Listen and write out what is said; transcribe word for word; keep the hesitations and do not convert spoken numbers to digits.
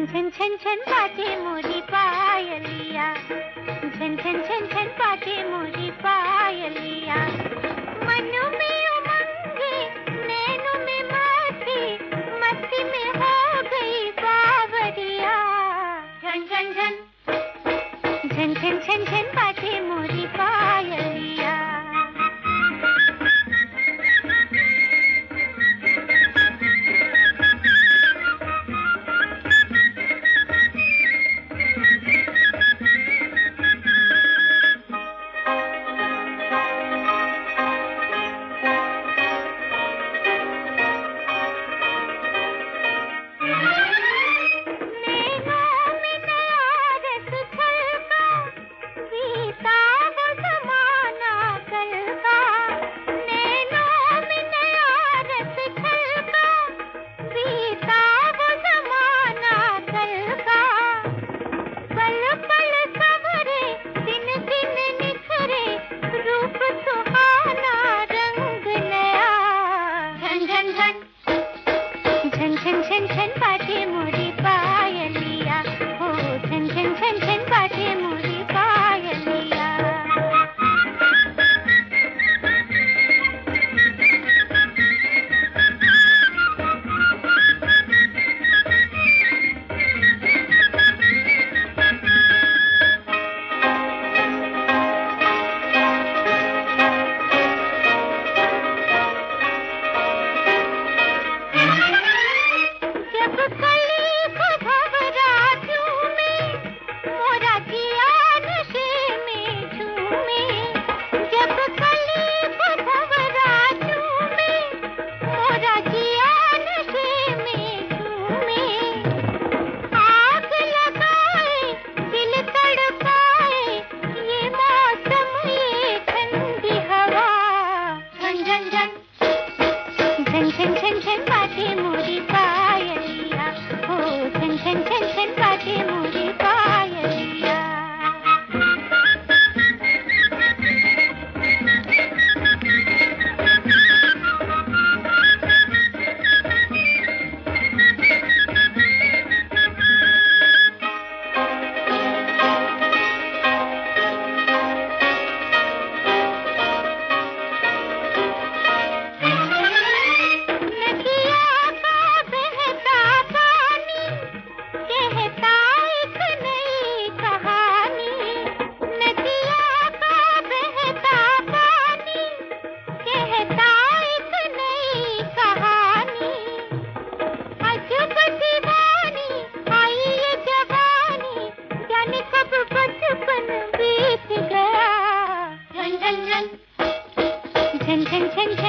छन छन छन छन बाजे मोरी पायलिया, छन छन छन छन बाजे मोरी पायलिया। मन में उमंगे नैनों में मस्ती, मस्ती में हो गई बावरिया। छन छन छन छन छन छन छन बाजे मोरी पायलिया। छन छन छन छन बाजे मोरी पायलिया, हो छन छन छन छन बाजे मोरी पायलिया। छन छन छन छन बाजे मोरी पायलिया, हो छन छन छन छन बाजे मोरी पायलिया। छन छन छन